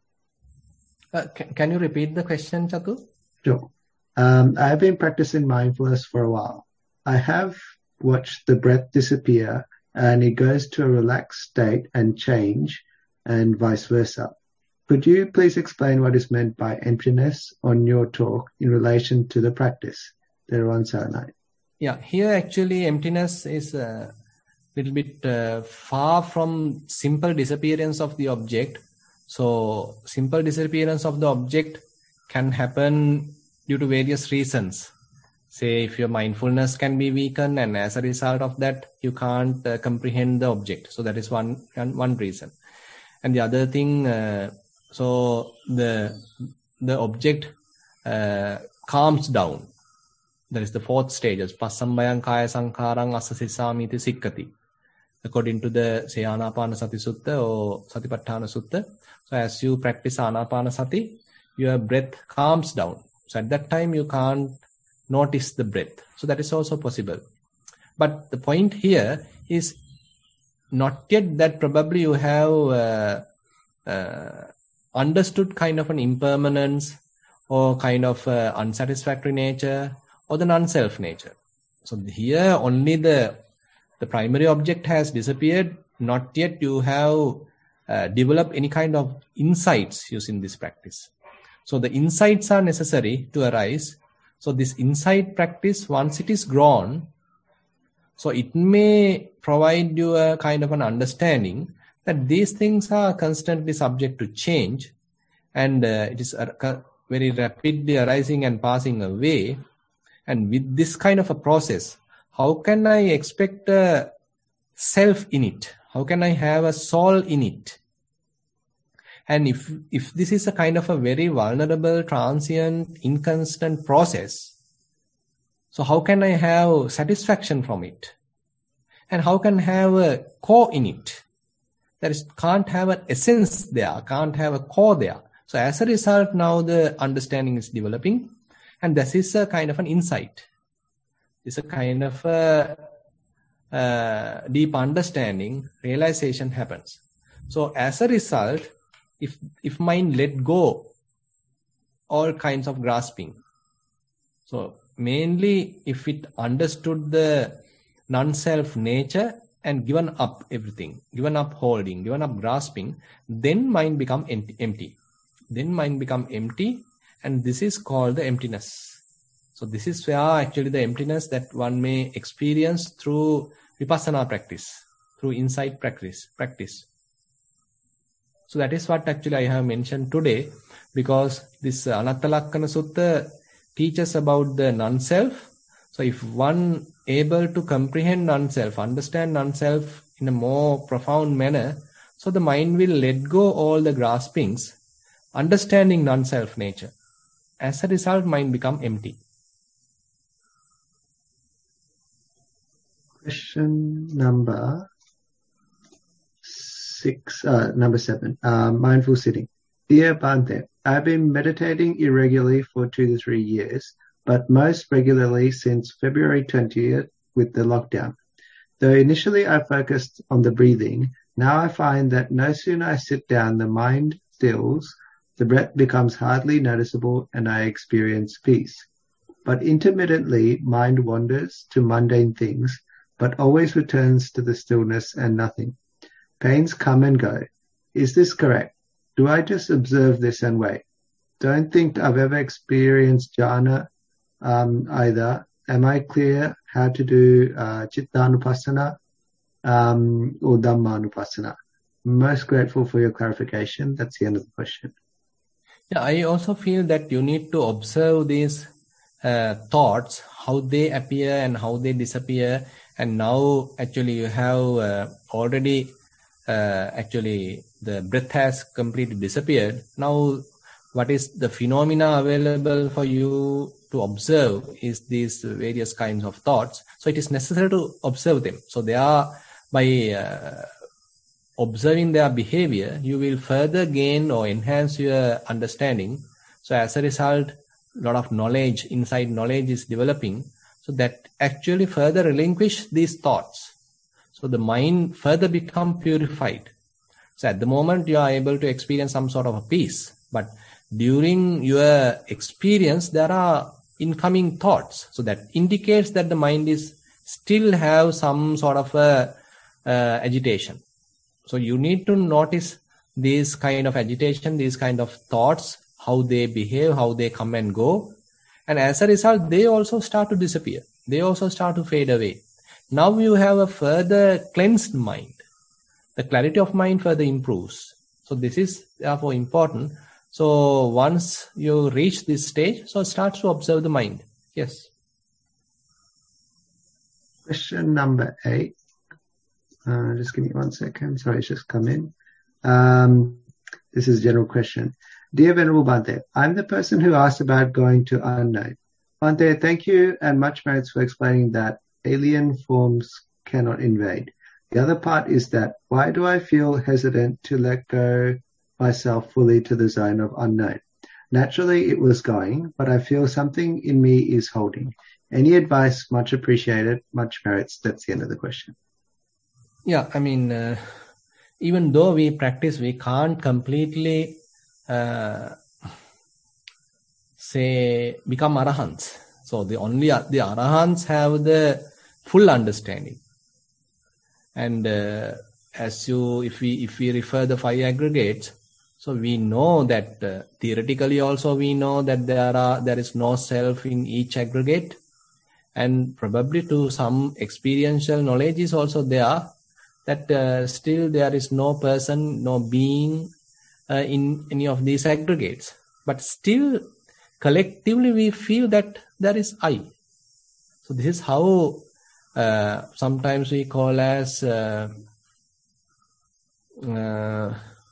Uh, can, can you repeat the question, Chatu? Sure. Um, I have been practicing mindfulness for a while. I have watched the breath disappear and it goes to a relaxed state and change and vice versa. Could you please explain what is meant by emptiness on your talk in relation to the practice? Theruvan Saranai. Yeah, here actually emptiness is a little bit uh, far from simple disappearance of the object. So simple disappearance of the object can happen due to various reasons. Say if your mindfulness can be weakened and as a result of that you can't uh, comprehend the object. So that is one one reason. And the other thing, uh, so the the object uh, calms down. That is the fourth stage. Passambayang kaya sankharang asasisamiti sikkati. According to the say Anapanasati Sutta or Satipatthana Sutta. So as you practice Anapanasati, your breath calms down. So at that time you can't notice the breath. So that is also possible. But the point here is not yet that probably you have uh, uh, understood kind of an impermanence or kind of uh, unsatisfactory nature or the non-self nature. So here only the the primary object has disappeared. Not yet you have uh, developed any kind of insights using this practice. So the insights are necessary to arise. So this insight practice, once it is grown, so it may provide you a kind of an understanding that these things are constantly subject to change and uh, it is uh, very rapidly arising and passing away. And with this kind of a process, how can I expect a self in it? How can I have a soul in it? And if if this is a kind of a very vulnerable, transient, inconstant process, so how can I have satisfaction from it? And how can I have a core in it? There is can't have an essence there, can't have a core there. So as a result, now the understanding is developing. And this is a kind of an insight. It's a kind of a, a deep understanding, realization happens. So as a result, if if mind let go all kinds of grasping, so mainly if it understood the non-self nature and given up everything, given up holding, given up grasping, then mind become empty. Then mind become empty. And this is called the emptiness. So this is where actually the emptiness that one may experience through vipassana practice, through insight practice. practice. So that is what actually I have mentioned today, because this Anattalakkana Sutta teaches about the non-self. So if one able to comprehend non-self, understand non-self in a more profound manner, so the mind will let go all the graspings, understanding non-self nature. As a result, mind become empty. Question number six, uh, number seven, uh, mindful sitting. Dear Bhante, I've been meditating irregularly for two to three years, but most regularly since February twentieth with the lockdown. Though initially I focused on the breathing, now I find that no sooner I sit down, the mind stills, the breath becomes hardly noticeable and I experience peace. But intermittently, mind wanders to mundane things, but always returns to the stillness and nothing. Pains come and go. Is this correct? Do I just observe this and wait? Don't think I've ever experienced jhana um, either. Am I clear how to do uh, Chittanupassana um, or Dhammanupassana? Most grateful for your clarification. That's the end of the question. Yeah, I also feel that you need to observe these uh, thoughts, how they appear and how they disappear. And now actually you have uh, already uh, actually the breath has completely disappeared. Now what is the phenomena available for you to observe is these various kinds of thoughts. So it is necessary to observe them. So they are by uh, observing their behavior, you will further gain or enhance your understanding. So as a result, a lot of knowledge, inside knowledge is developing. So that actually further relinquish these thoughts. So the mind further become purified. So at the moment you are able to experience some sort of a peace, but during your experience there are incoming thoughts. So that indicates that the mind is still have some sort of a uh, agitation. So you need to notice these kind of agitation, these kind of thoughts, how they behave, how they come and go. And as a result, they also start to disappear. They also start to fade away. Now you have a further cleansed mind. The clarity of mind further improves. So this is therefore important. So once you reach this stage, so start to observe the mind. Yes. Question number eight. Uh, just give me one second. Sorry, it's just come in. Um, this is a general question. Dear Venerable Bhante, I'm the person who asked about going to unknown. Bhante, thank you and much merits for explaining that alien forms cannot invade. The other part is that why do I feel hesitant to let go myself fully to the zone of unknown? Naturally, it was going, but I feel something in me is holding. Any advice? Much appreciated. Much merits. That's the end of the question. Yeah, I mean, uh, even though we practice, we can't completely uh, say become arahants. So the only the arahants have the full understanding. And uh, as you, if we if we refer the five aggregates, so we know that uh, theoretically also we know that there are there is no self in each aggregate, and probably to some experiential knowledge is also there that uh, still there is no person, no being uh, in any of these aggregates. But still, collectively we feel that there is I. So this is how uh, sometimes we call as uh, uh,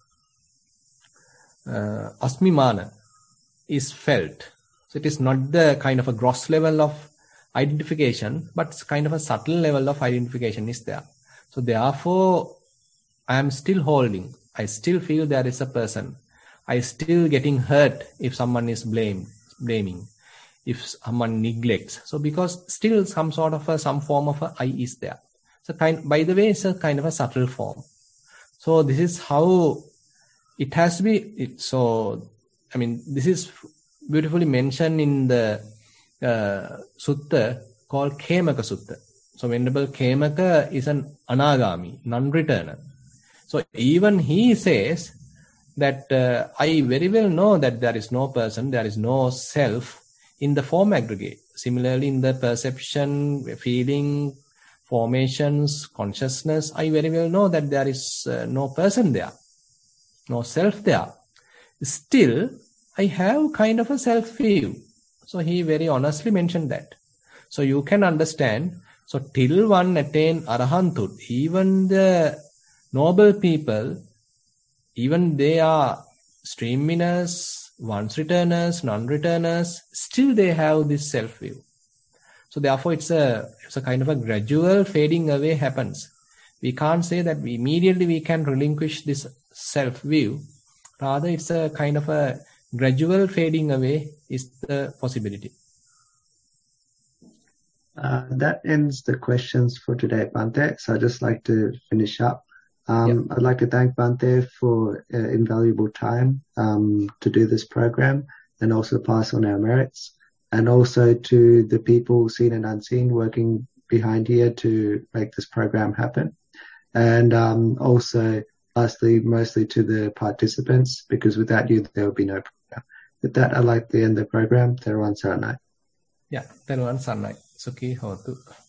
uh, asmimana is felt. So it is not the kind of a gross level of identification, but it's kind of a subtle level of identification is there. So therefore, I am still holding. I still feel there is a person. I still getting hurt if someone is blame, blaming, if someone neglects. So because still some sort of a, some form of a I is there. So kind, by the way, it's a kind of a subtle form. So this is how it has to be. It, so, I mean, this is beautifully mentioned in the uh, sutta called Khemaka Sutta. So Venerable Khemaka is an anagami, non-returner. So even he says that uh, I very well know that there is no person, there is no self in the form aggregate. Similarly, in the perception, feeling, formations, consciousness, I very well know that there is uh, no person there, no self there. Still, I have kind of a self-view. So he very honestly mentioned that. So you can understand. So till one attain arahanthood, even the noble people, even they are stream winners, once returners, non-returners, still they have this self-view. So therefore it's a, it's a kind of a gradual fading away happens. We can't say that we immediately we can relinquish this self-view. Rather it's a kind of a gradual fading away is the possibility. Uh, that ends the questions for today, Bhante. So I'd just like to finish up. Um, yeah. I'd like to thank Bhante for uh, invaluable time um, to do this program and also pass on our merits. And also to the people seen and unseen working behind here to make this program happen. And um, also, lastly, mostly to the participants, because without you, there would be no program. With that, I'd like to end the program. Teruvan Saranai. Yeah, Teruvan Saranai. Sukhi hotu.